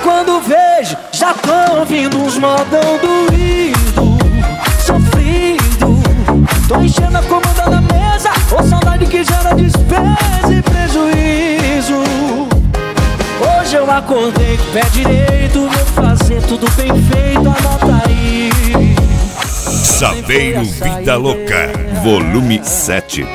quando vejo, já tô ouvindo uns modão doído, sofrido. Tô enchendo a comanda da mesa, ô saudade que gera despesa e prejuízo. Hoje eu acordei com o pé direito, vou fazer tudo bem feito, anota aí. Saveiro Vida Louca, volume 7.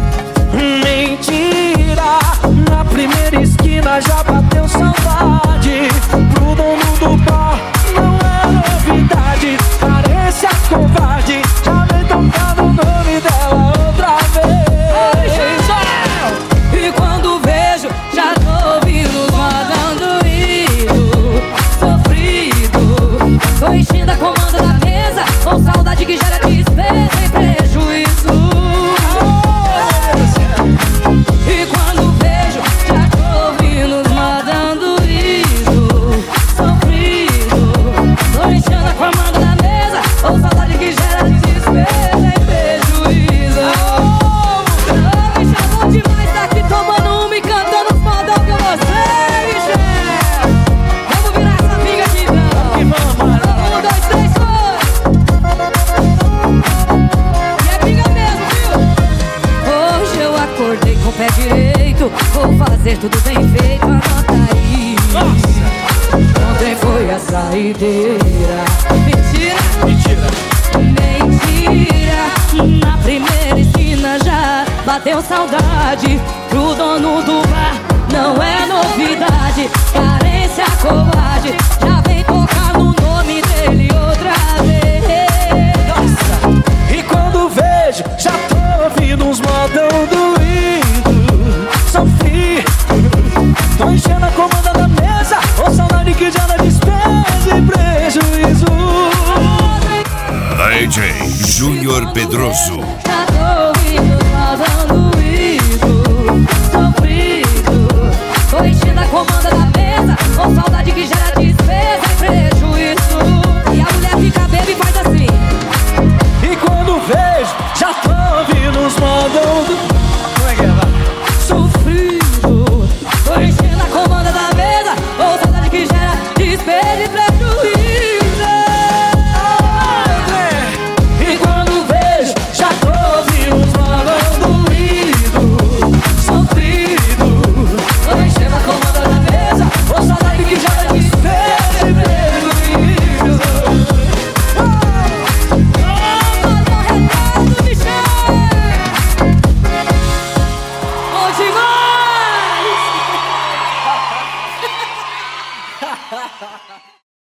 Mentira, na primeira esquina já bateu saudade. Pro dono do bar não é novidade. Carência covarde, já vem tocando o nome dela outra vez. E quando vejo, já tô ouvindo modão doído, sofrido. Tô enchendo a comanda da mesa, com saudade que gera despesa e prejuízo. E quando vejo, já tô ouvindo os modão doído, sofrido. Tô enchendo a comanda da mesa, com saudade que gera despesa e prejuízo. Me chamou demais, tá aqui tomando uma e cantando os modão com vocês, gente. Vamos virar essa pinga aqui, não. 1, 2, 3, foi. E é pinga mesmo, viu? Hoje eu acordei com o pé direito, vou fazer tudo bem feito, anota aí. Ontem foi a saideira. Mentira, na primeira esquina já bateu saudade. Pro dono do bar não é novidade. Carência covarde, já vem tocar no nome dele outra vez. E quando vejo, já tô ouvindo uns modão doído, sofrido. Tô enchendo a comanda da mesa, ô saudade que gera despesa e prejuízo. DJ Júnior Pedroso. Já tô ouvindo modão doído, sofrido. Tô enchendo a comanda da mesa, com saudade que gera despesa e prejuízo. E a mulher fica bêbada e faz assim. E quando vejo, já tô ouvindo uns modão doído. Como é que é? Sofrido. Tô enchendo a comanda da mesa, com saudade que gera despesa e prejuízo. E quando vejo, já tô ouvindo uns modão doído, sofrido. Tô enchendo a comanda da mesa, Ô saudade que gera despesa e prejuízo. mandou recado, Michel. Bom demais!